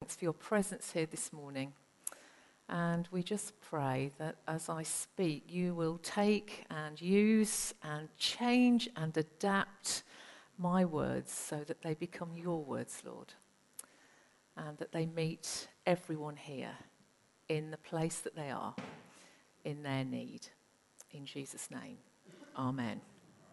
thanks for your presence here this morning. And we just pray that as I speak, you will take and use and change and adapt my words so that they become your words, Lord, and that they meet everyone here in the place that they are, in their need. In Jesus' name, amen.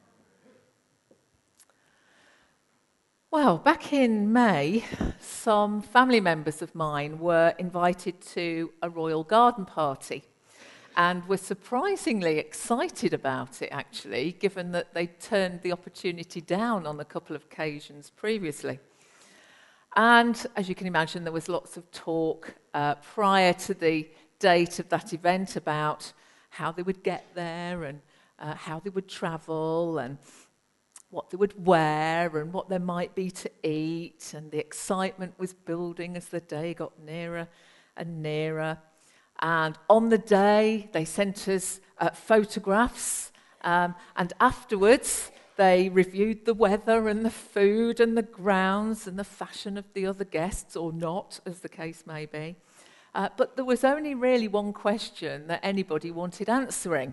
Well, back in May, some family members of mine were invited to a royal garden party and were surprisingly excited about it, actually, given that they turned the opportunity down on a couple of occasions previously. And as you can imagine, there was lots of talk prior to the date of that event about how they would get there and how they would travel and what they would wear and what there might be to eat, and the excitement was building as the day got nearer and nearer. And on the day, they sent us photographs, and afterwards they reviewed the weather and the food and the grounds and the fashion of the other guests, or not, as the case may be. But there was only really one question that anybody wanted answering.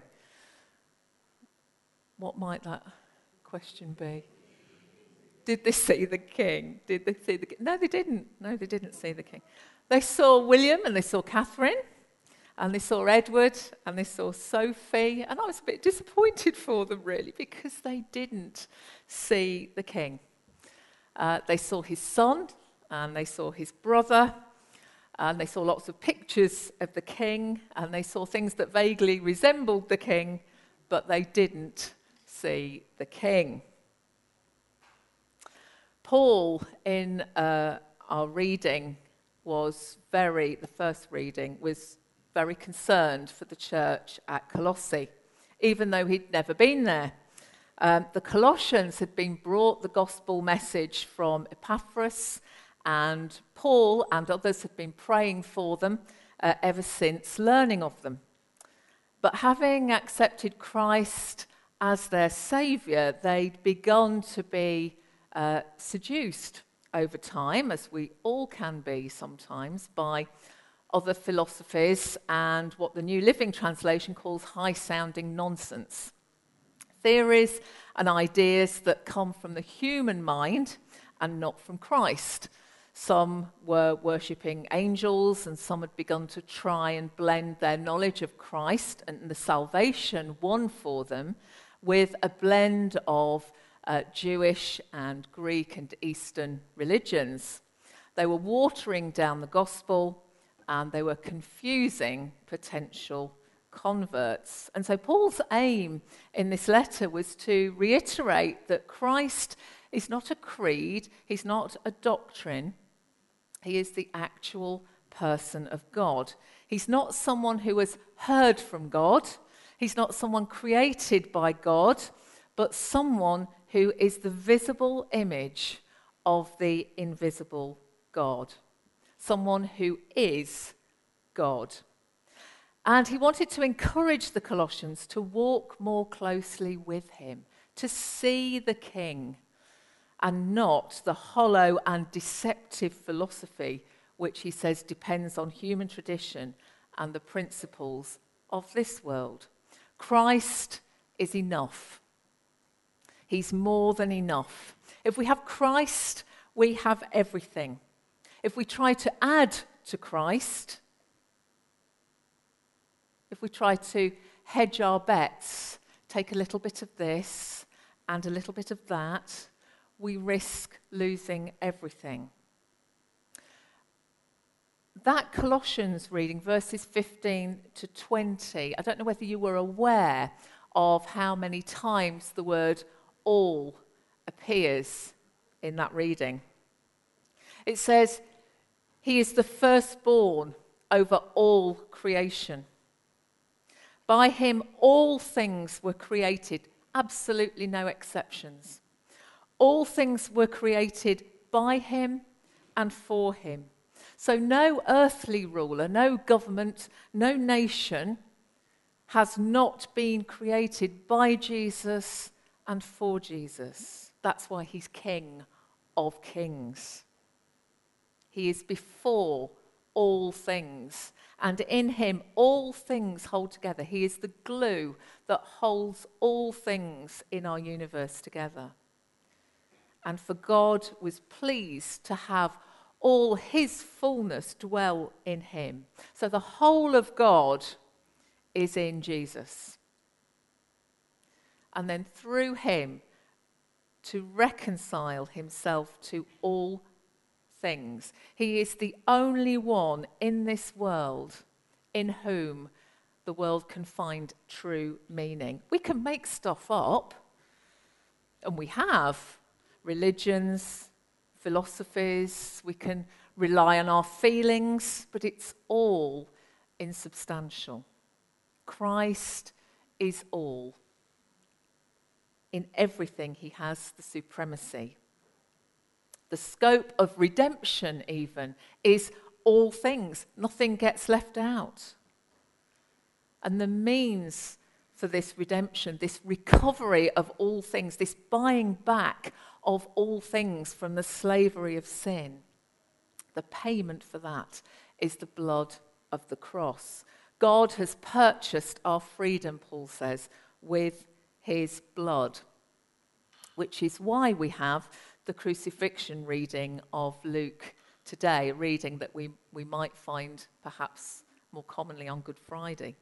What might that question be? Did they see the king? Did they see the king? No, they didn't. No, they didn't see the king. They saw William and they saw Catherine and they saw Edward and they saw Sophie, and I was a bit disappointed for them, really, because they didn't see the king. They saw his son and they saw his brother and they saw lots of pictures of the king and they saw things that vaguely resembled the king, but they didn't see the king. Paul, in our reading, the first reading, was very concerned for the church at Colossae, even though he'd never been there. The Colossians had been brought the gospel message from Epaphras, and Paul and others had been praying for them ever since learning of them. But having accepted Christ as their saviour, they'd begun to be seduced over time, as we all can be sometimes, by other philosophies and what the New Living Translation calls high-sounding nonsense. Theories and ideas that come from the human mind and not from Christ. Some were worshipping angels, and some had begun to try and blend their knowledge of Christ and the salvation won for them with a blend of Jewish and Greek and Eastern religions. They were watering down the gospel and they were confusing potential converts. And so Paul's aim in this letter was to reiterate that Christ is not a creed, he's not a doctrine, he is the actual person of God. He's not someone who has heard from God, he's not someone created by God, but someone who is the visible image of the invisible God. Someone who is God. And he wanted to encourage the Colossians to walk more closely with him, to see the King, and not the hollow and deceptive philosophy which he says depends on human tradition and the principles of this world. Christ is enough. He's more than enough. If we have Christ, we have everything. If we try to add to Christ, if we try to hedge our bets, take a little bit of this and a little bit of that, we risk losing everything. That Colossians reading, verses 15 to 20, I don't know whether you were aware of how many times the word all appears in that reading. It says, he is the firstborn over all creation. By him all things were created, absolutely no exceptions. All things were created by him and for him. So no earthly ruler, no government, no nation has not been created by Jesus and for Jesus. That's why he's King of Kings. He is before all things. And in him, all things hold together. He is the glue that holds all things in our universe together. And for God was pleased to have all his fullness dwell in him. So the whole of God is in Jesus. And then through him to reconcile himself to all things. He is the only one in this world in whom the world can find true meaning. We can make stuff up, and we have religions, philosophies, we can rely on our feelings, but it's all insubstantial. Christ is all. In everything, he has the supremacy. The scope of redemption, even, is all things. Nothing gets left out. And the means for this redemption, this recovery of all things, this buying back of all things from the slavery of sin, the payment for that is the blood of the cross. God has purchased our freedom, Paul says, with his blood, which is why we have the crucifixion reading of Luke today, a reading that we might find perhaps more commonly on Good Friday.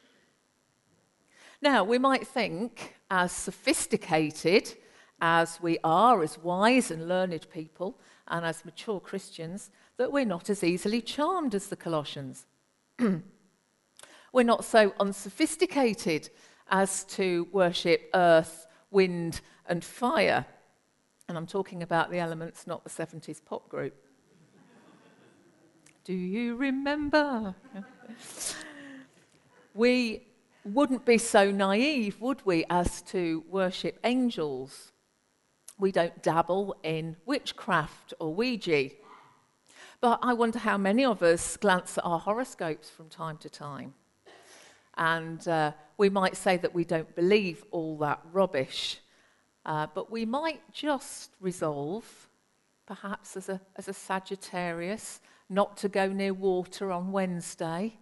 Now, we might think, as sophisticated as we are, as wise and learned people, and as mature Christians, that we're not as easily charmed as the Colossians. We're not so unsophisticated as to worship earth, wind, and fire. And I'm talking about the Elements, not the 70s pop group. Do you remember? We wouldn't be so naive, would we, as to worship angels. We don't dabble in witchcraft or Ouija. But I wonder how many of us glance at our horoscopes from time to time. And we might say that we don't believe all that rubbish. But we might just resolve, perhaps as a Sagittarius, not to go near water on Wednesday.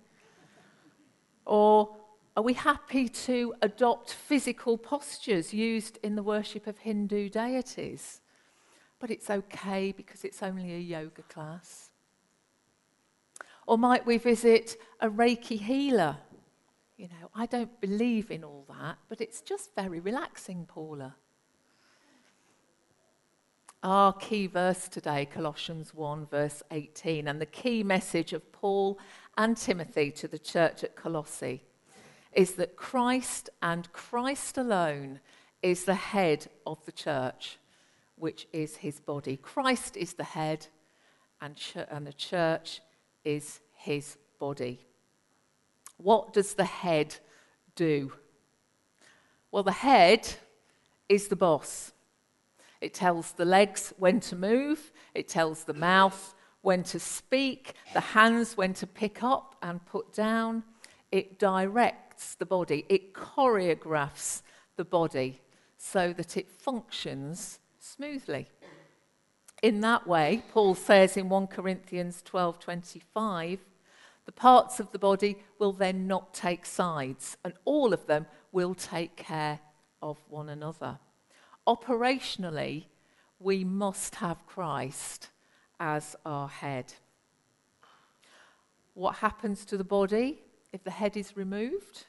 Or are we happy to adopt physical postures used in the worship of Hindu deities? But it's okay because it's only a yoga class. Or might we visit a Reiki healer? You know, I don't believe in all that, but it's just very relaxing, Paula. Our key verse today, Colossians 1, verse 18, and the key message of Paul and Timothy to the church at Colossae is that Christ and Christ alone is the head of the church, which is his body. Christ is the head, and the church is his body. What does the head do? Well, the head is the boss. It tells the legs when to move. It tells the mouth when to speak, the hands when to pick up and put down. It directs the body. It choreographs the body so that it functions smoothly. In that way, Paul says in 1 Corinthians 12:25, the parts of the body will then not take sides, and all of them will take care of one another. Operationally, we must have Christ as our head. What happens to the body if the head is removed?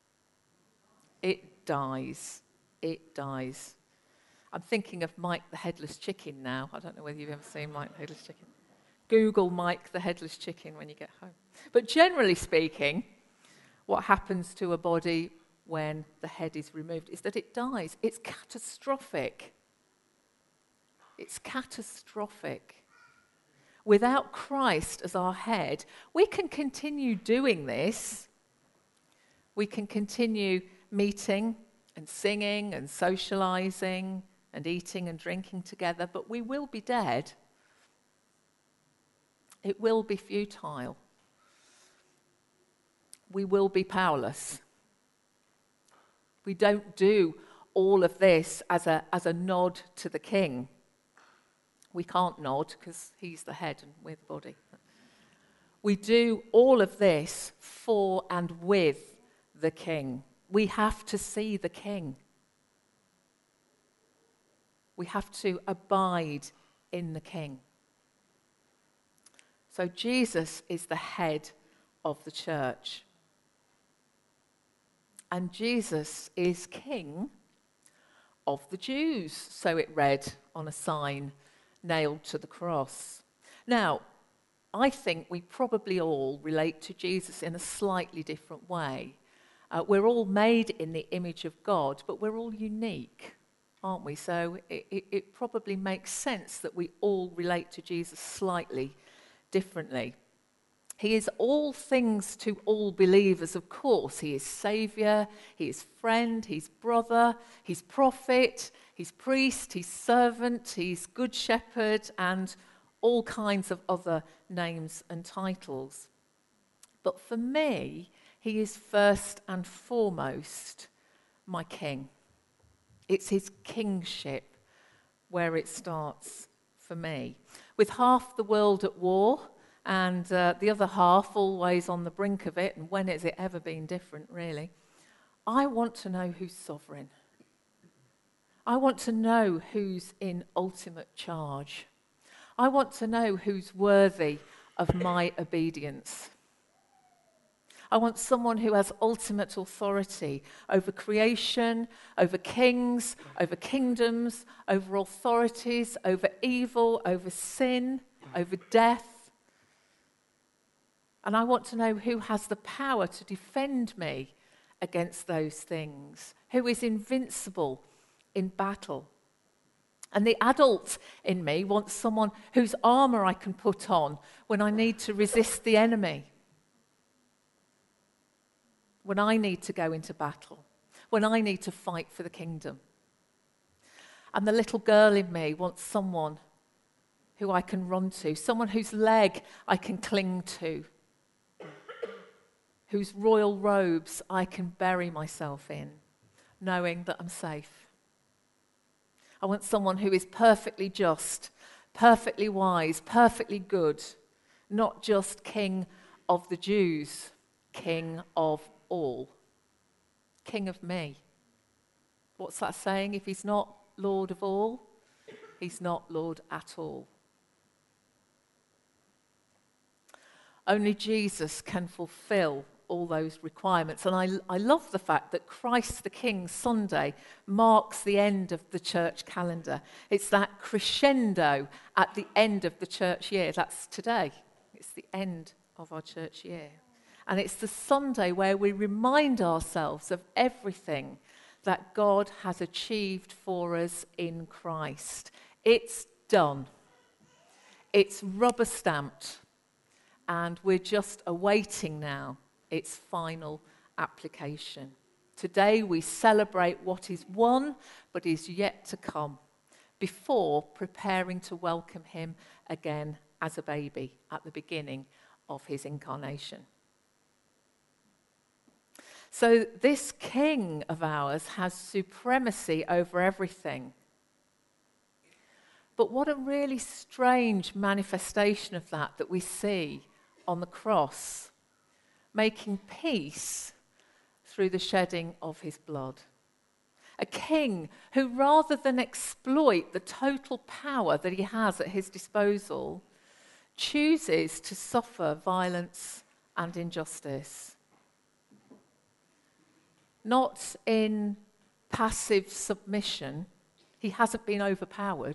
It dies. It dies. I'm thinking of Mike the Headless Chicken now. I don't know whether you've ever seen Mike the Headless Chicken. Google Mike the Headless Chicken when you get home. But generally speaking, what happens to a body when the head is removed is that it dies. It's catastrophic. It's catastrophic. Without Christ as our head, we can continue doing this. We can continue meeting and singing and socializing and eating and drinking together, but we will be dead. It will be futile. We will be powerless. We don't do all of this as a nod to the king. We can't nod because he's the head and we're the body. We do all of this for and with the King. We have to see the King. We have to abide in the King. So Jesus is the head of the church. And Jesus is King of the Jews, so it read on a sign nailed to the cross. Now, I think we probably all relate to Jesus in a slightly different way. We're all made in the image of God, but we're all unique, aren't we? So it probably makes sense that we all relate to Jesus slightly differently. He is all things to all believers, of course. He is Saviour, he is friend, he's brother, he's prophet, he's priest, he's servant, he's good shepherd, and all kinds of other names and titles. But for me, he is first and foremost my King. It's his kingship where it starts for me. With half the world at war, and the other half always on the brink of it, and when has it ever been different, really? I want to know who's sovereign. I want to know who's in ultimate charge. I want to know who's worthy of my obedience. I want someone who has ultimate authority over creation, over kings, over kingdoms, over authorities, over evil, over sin, over death. And I want to know who has the power to defend me against those things, who is invincible in battle. And the adult in me wants someone whose armour I can put on when I need to resist the enemy, when I need to go into battle, when I need to fight for the kingdom. And the little girl in me wants someone who I can run to, someone whose leg I can cling to, whose royal robes I can bury myself in, knowing that I'm safe. I want someone who is perfectly just, perfectly wise, perfectly good, not just King of the Jews, King of all, King of me. What's that saying? If he's not Lord of all, he's not Lord at all. Only Jesus can fulfill all those requirements. And I love the fact that Christ the King Sunday marks the end of the church calendar. It's that crescendo at the end of the church year. That's today. It's the end of our church year. And it's the Sunday where we remind ourselves of everything that God has achieved for us in Christ. It's done. It's rubber stamped. And we're just awaiting now its final application. Today we celebrate what is won but is yet to come before preparing to welcome him again as a baby at the beginning of his incarnation. So this King of ours has supremacy over everything. But what a really strange manifestation of that we see on the cross, making peace through the shedding of his blood. A king who, rather than exploit the total power that he has at his disposal, chooses to suffer violence and injustice. Not in passive submission, he hasn't been overpowered,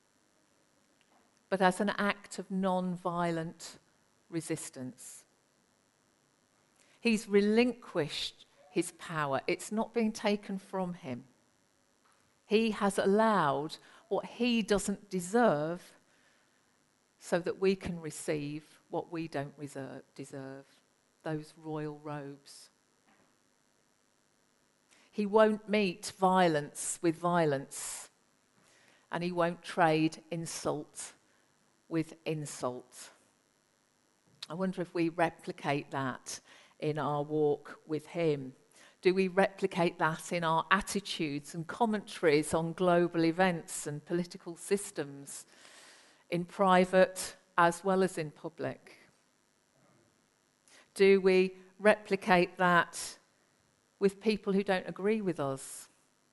but as an act of non-violent resistance. He's relinquished his power. It's not being taken from him. He has allowed what he doesn't deserve so that we can receive what we don't deserve, those royal robes. He won't meet violence with violence, and he won't trade insult with insult. I wonder if we replicate that in our walk with him. Do we replicate that in our attitudes and commentaries on global events and political systems? in private as well as in public? Do we replicate that with people who don't agree with us?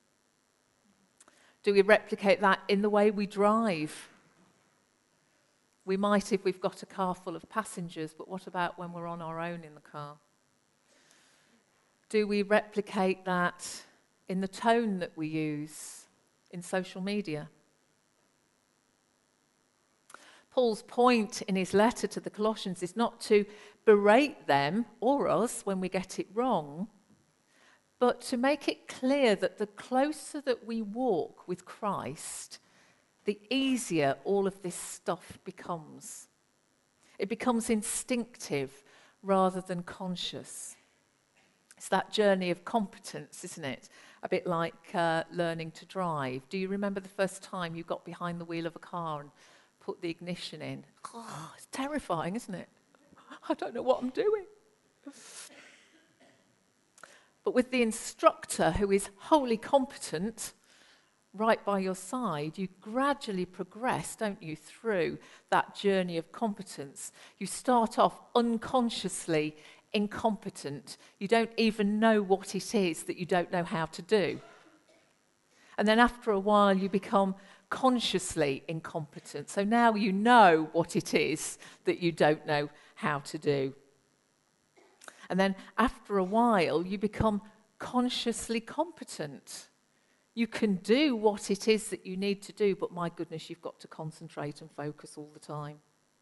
Do we replicate that in the way we drive? We might if we've got a car full of passengers, but what about when we're on our own in the car? Do we replicate that in the tone that we use in social media? Paul's point in his letter to the Colossians is not to berate them or us when we get it wrong, but to make it clear that the closer that we walk with Christ, the easier all of this stuff becomes. It becomes instinctive rather than conscious. It's that journey of competence, isn't it? A bit like learning to drive. Do you remember the first time you got behind the wheel of a car and put the ignition in? Oh, it's terrifying, isn't it? I don't know what I'm doing. But with the instructor who is wholly competent right by your side, you gradually progress, don't you, through that journey of competence. You start off unconsciously incompetent. You don't even know what it is that you don't know how to do. And then after a while, you become consciously incompetent. So now you know what it is that you don't know how to do. And then after a while, you become consciously competent. You can do what it is that you need to do, but my goodness, you've got to concentrate and focus all the time.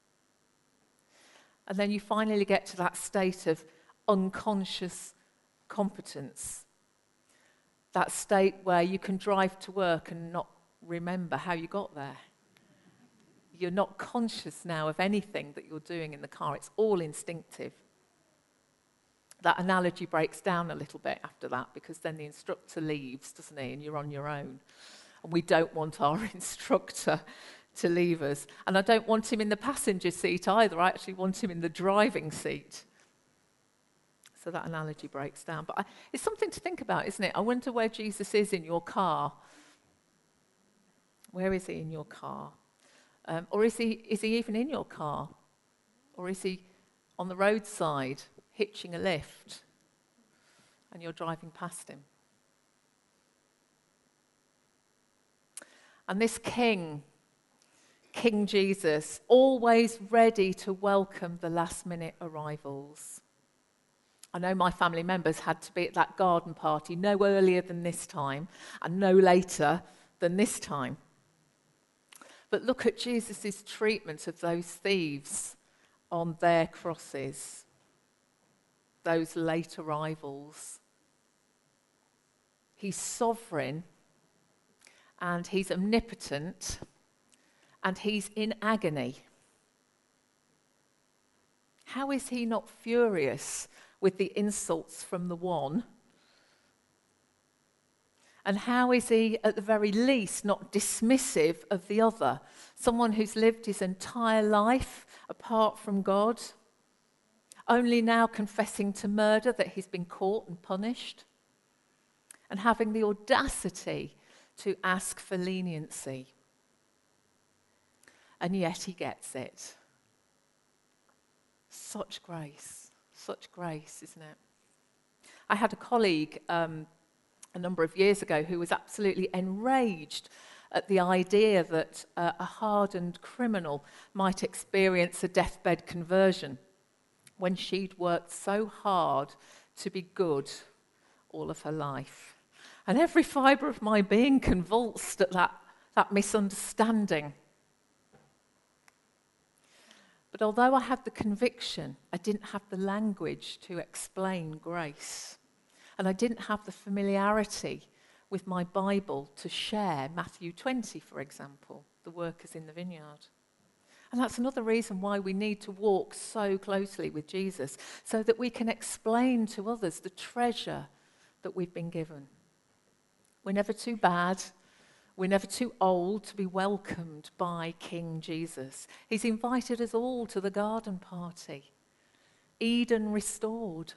And then you finally get to that state of unconscious competence. That state where you can drive to work and not remember how you got there. You're not conscious now of anything that you're doing in the car. It's all instinctive. That analogy breaks down a little bit after that, because then the instructor leaves, doesn't he? And you're on your own. And we don't want our instructor to leave us. And I don't want him in the passenger seat either. I actually want him in the driving seat. So that analogy breaks down. But it's something to think about, isn't it? I wonder where Jesus is in your car. Where is he in your car? Or is he even in your car? Or is he on the roadside hitching a lift and you're driving past him? And this King Jesus, always ready to welcome the last-minute arrivals. I know my family members had to be at that garden party no earlier than this time and no later than this time. But look at Jesus' treatment of those thieves on their crosses, those late arrivals. He's sovereign and he's omnipotent and he's in agony. How is he not furious with the insults from the one? And how is he, at the very least, not dismissive of the other? Someone who's lived his entire life apart from God, only now confessing to murder that he's been caught and punished, and having the audacity to ask for leniency. And yet he gets it. Such grace, isn't it? I had a colleague a number of years ago who was absolutely enraged at the idea that a hardened criminal might experience a deathbed conversion when she'd worked so hard to be good all of her life. And every fibre of my being convulsed at that misunderstanding. But although I had the conviction, I didn't have the language to explain grace. And I didn't have the familiarity with my Bible to share Matthew 20, for example, the workers in the vineyard. And that's another reason why we need to walk so closely with Jesus, so that we can explain to others the treasure that we've been given. We're never too bad. We're never too old to be welcomed by King Jesus. He's invited us all to the garden party. Eden restored.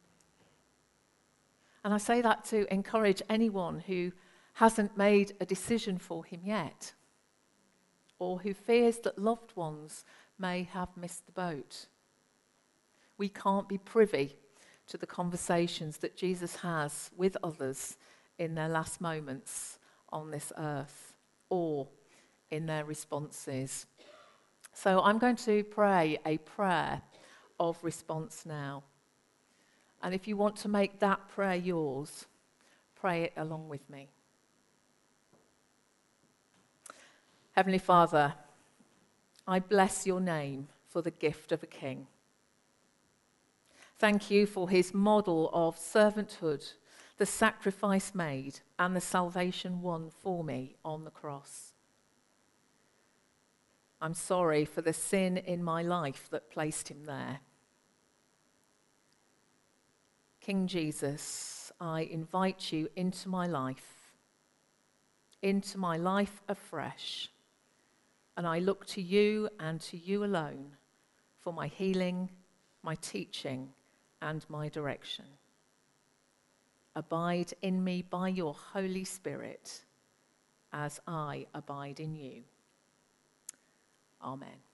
And I say that to encourage anyone who hasn't made a decision for him yet, or who fears that loved ones may have missed the boat. We can't be privy to the conversations that Jesus has with others in their last moments on this earth or in their responses. So I'm going to pray a prayer of response now. And if you want to make that prayer yours, pray it along with me. Heavenly Father, I bless your name for the gift of a king. Thank you for his model of servanthood, the sacrifice made, and the salvation won for me on the cross. I'm sorry for the sin in my life that placed him there. King Jesus, I invite you into my life afresh, and I look to you and to you alone for my healing, my teaching, and my direction. Abide in me by your Holy Spirit as I abide in you. Amen.